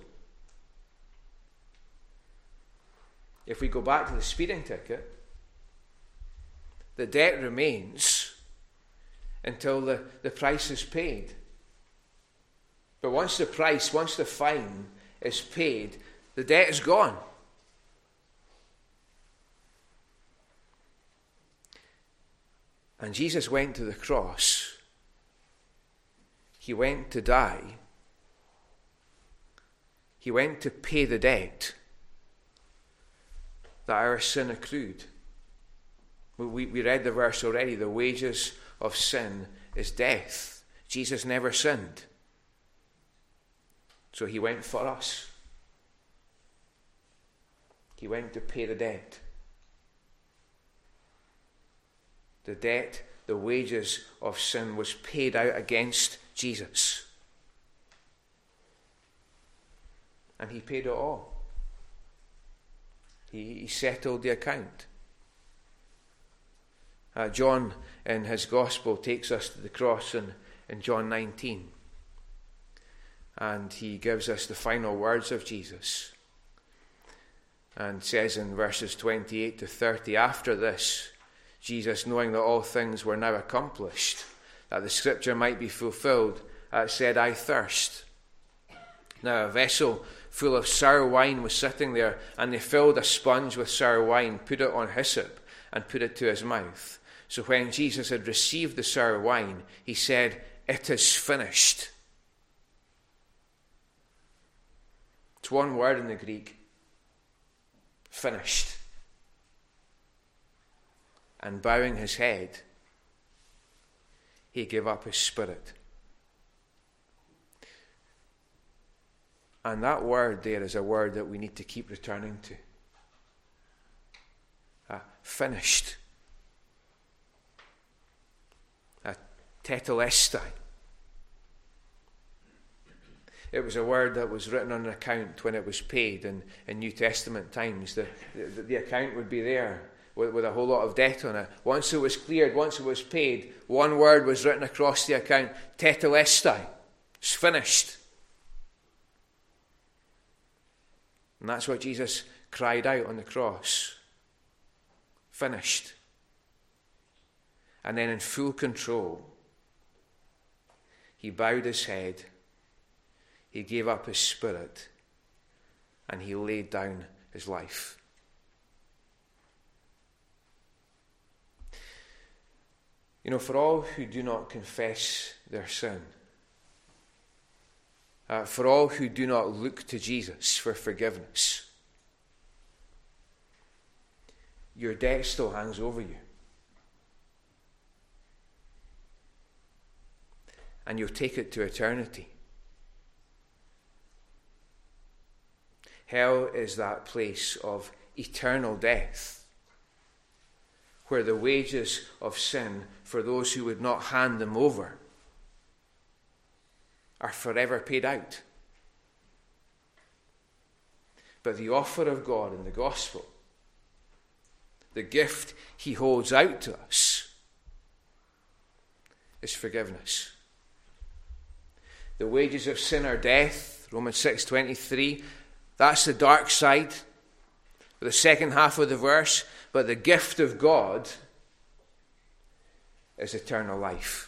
If we go back to the speeding ticket, the debt remains until the price is paid. But once the fine is paid, the debt is gone. And Jesus went to the cross. He went to die. He went to pay the debt that our sin accrued. We read the verse already. The wages of sin is death. Jesus never sinned. So he went for us. He went to pay the debt. The debt, the wages of sin was paid out against Jesus. And he paid it all. He settled the account. John, in his Gospel, takes us to the cross in John 19. And he gives us the final words of Jesus. And says in verses 28 to 30, after this, Jesus, knowing that all things were now accomplished, that the scripture might be fulfilled, said, I thirst. Now a vessel full of sour wine was sitting there, and they filled a sponge with sour wine, put it on hyssop, and put it to his mouth. So when Jesus had received the sour wine, he said, it is finished. It's one word in the Greek. Finished. And bowing his head, he gave up his spirit. And that word there is a word that we need to keep returning to. Finished. Tetelestai. It was a word that was written on an account when it was paid in New Testament times. The account would be there with a whole lot of debt on it. Once it was cleared, once it was paid, one word was written across the account, tetelestai. It's finished. And that's what Jesus cried out on the cross. Finished. And then in full control, he bowed his head, he gave up his spirit, and he laid down his life. You know, for all who do not confess their sin, for all who do not look to Jesus for forgiveness, your debt still hangs over you. And you'll take it to eternity. Hell is that place of eternal death, where the wages of sin, for those who would not hand them over, are forever paid out. But the offer of God in the gospel, the gift he holds out to us, is forgiveness. The wages of sin are death, Romans 6:23. That's the dark side, the second half of the verse. But the gift of God is eternal life.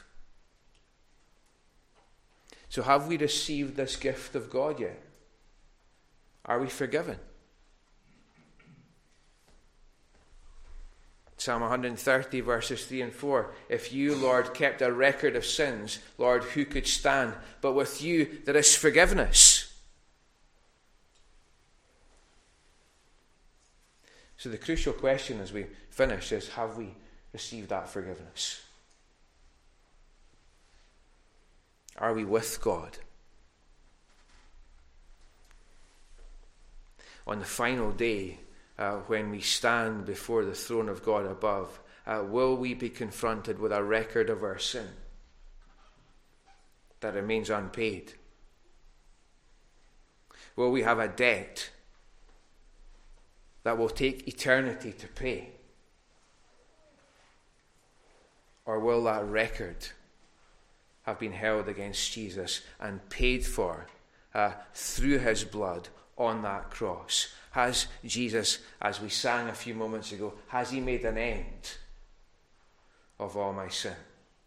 So have we received this gift of God yet? Are we forgiven? Psalm 130 verses 3 and 4. If you, Lord, kept a record of sins, Lord, who could stand? But with you there is forgiveness. So the crucial question as we finish is, have we received that forgiveness? Are we with God? On the final day, when we stand before the throne of God above, will we be confronted with a record of our sin that remains unpaid? Will we have a debt that will take eternity to pay? Or will that record have been held against Jesus and paid for through his blood on that cross? Has Jesus, as we sang a few moments ago, has he made an end of all my sin?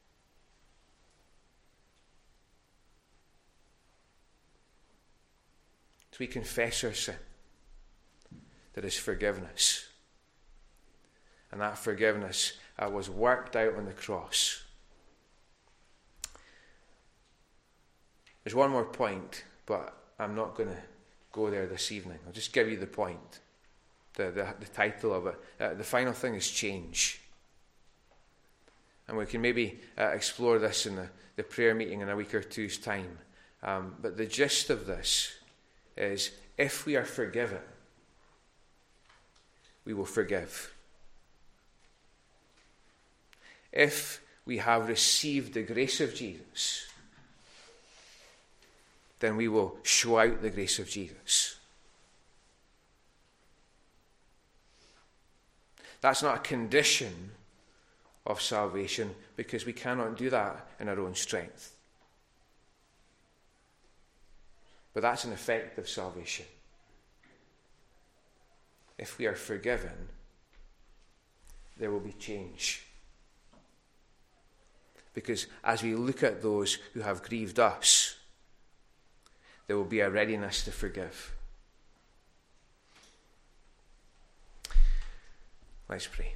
So we confess our sin. There is forgiveness. And that forgiveness was worked out on the cross. There's one more point, but I'm not going to go there this evening. I'll just give you the point, the title of it. The final thing is change. And we can maybe explore this in the prayer meeting in a week or two's time. But the gist of this is, if we are forgiven, we will forgive. If we have received the grace of Jesus, then we will show out the grace of Jesus. That's not a condition of salvation, because we cannot do that in our own strength. But that's an effect of salvation. If we are forgiven, there will be change. Because as we look at those who have grieved us, there will be a readiness to forgive. Let's pray.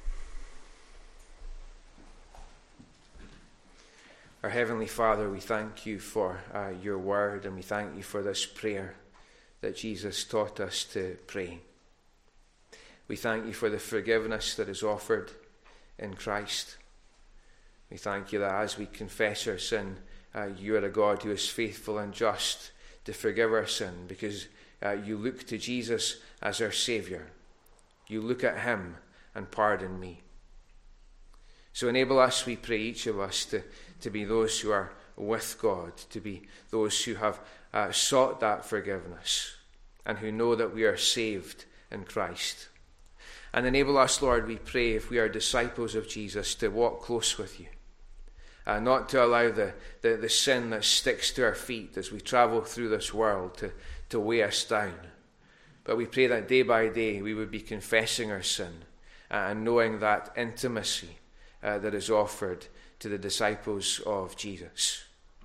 Our Heavenly Father, we thank you for your word, and we thank you for this prayer that Jesus taught us to pray. We thank you for the forgiveness that is offered in Christ. We thank you that as we confess our sin, you are a God who is faithful and just to forgive our sin, because you look to Jesus as our Saviour. You look at him and pardon me. So enable us, we pray, each of us, to be those who are with God, to be those who have sought that forgiveness and who know that we are saved in Christ. And enable us, Lord, we pray, if we are disciples of Jesus, to walk close with you. Not to allow the sin that sticks to our feet as we travel through this world to weigh us down. But we pray that day by day we would be confessing our sin and knowing that intimacy that is offered to the disciples of Jesus.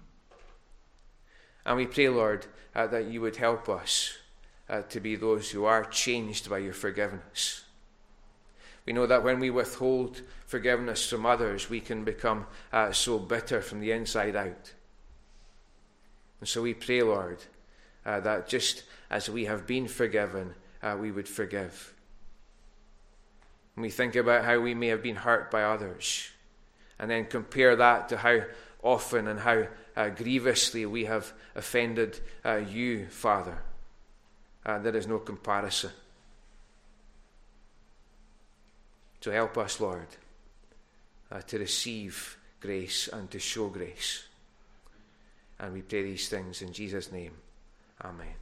And we pray, Lord, that you would help us to be those who are changed by your forgiveness. We know that when we withhold forgiveness from others, we can become so bitter from the inside out. And so we pray, Lord, that just as we have been forgiven, we would forgive. And we think about how we may have been hurt by others, and then compare that to how often and how grievously we have offended you, Father. There is no comparison. So help us, Lord, to receive grace and to show grace. And we pray these things in Jesus' name. Amen.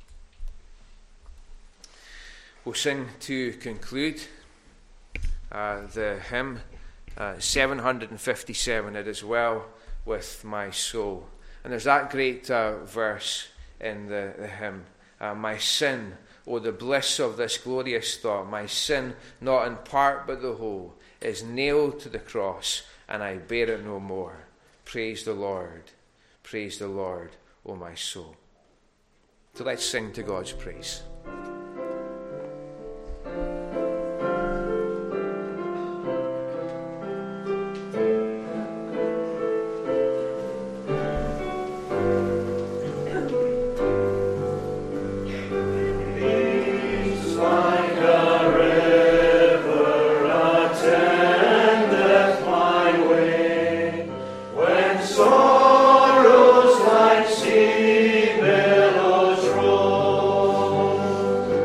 We'll sing to conclude the hymn 757, It Is Well With My Soul. And there's that great verse in the hymn, my sin, oh the bliss of this glorious thought, my sin, not in part but the whole, is nailed to the cross, and I bear it no more. Praise the Lord, O my soul. So let's sing to God's praise. Sorrows like sea billows roll.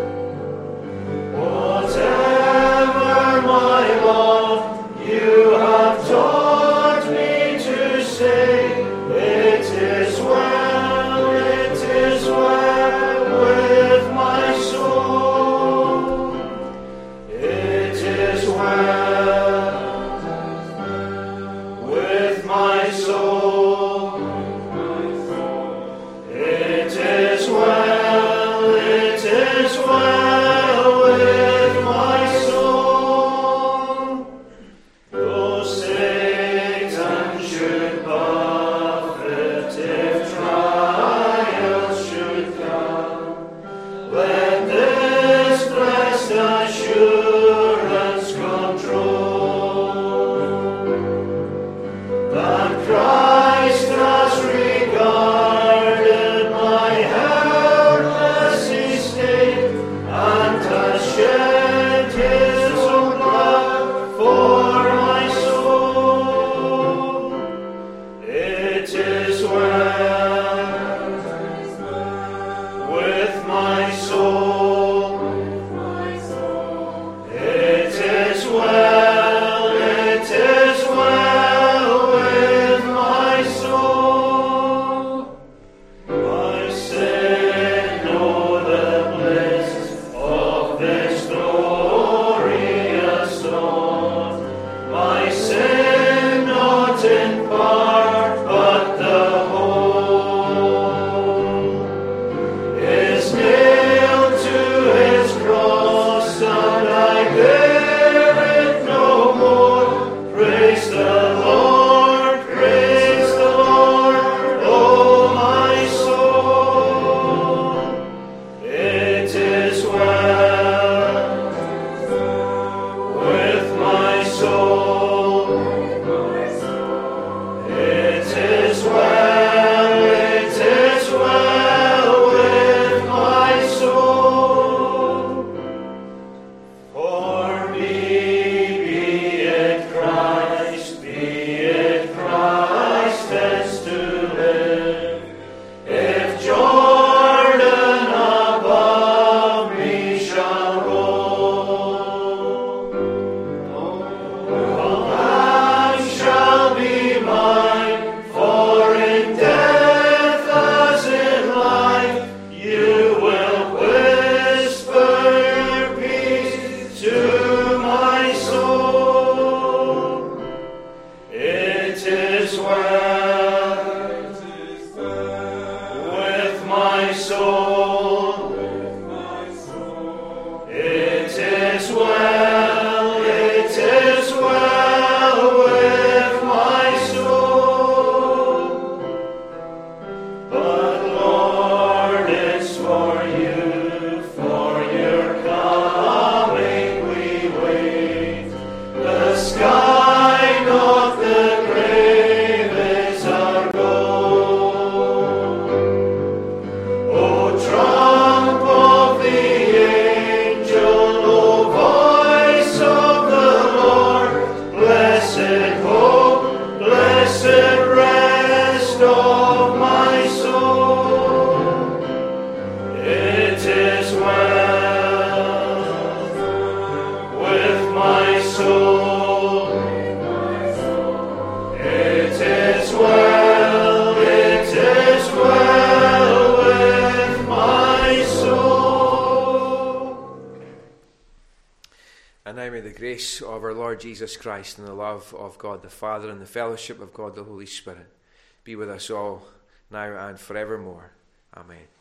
And now may the grace of our Lord Jesus Christ and the love of God the Father and the fellowship of God the Holy Spirit be with us all now and forevermore. Amen.